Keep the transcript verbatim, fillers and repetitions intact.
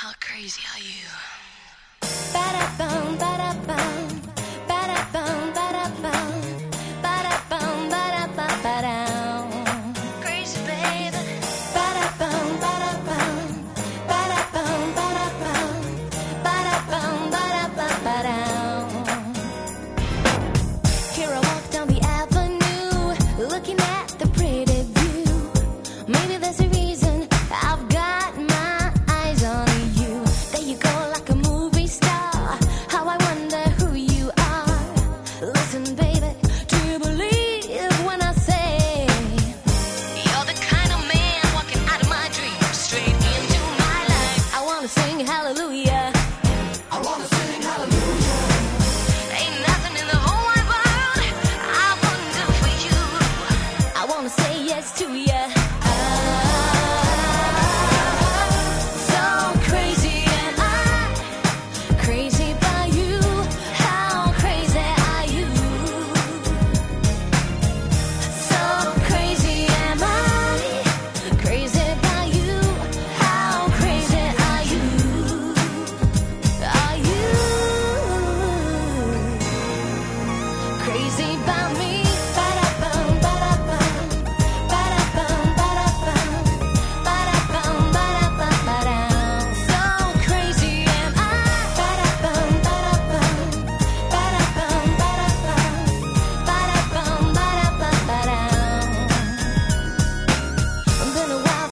How crazy are you? Ba-da-bum, ba-da-bum, ba-da-bum, ba-da-bum, ba-da-bum, ba-da-bum, ba-dum. Crazy baby. Ba-da-bum, ba-da-bum, ba-da-bum, ba-da-bum, ba-da-bum, ba-da-bum, ba-dum. Here I walk down the avenue, looking at the pretty view. Maybe there's a reason I've got my eyes on you. There you go, like a movie star. How I wonder who you are. Listen, baby, do you believe when I say you're the kind of man walking out of my dreams, straight into my life? I wanna sing hallelujah. I wanna sing hallelujah. Ain't nothing in the whole wide world I wouldn't do for you. I wanna say yes to ya. So crazy am I, crazy by you. How crazy are you? So crazy am I, crazy by you. How crazy are you? Are you crazy by me?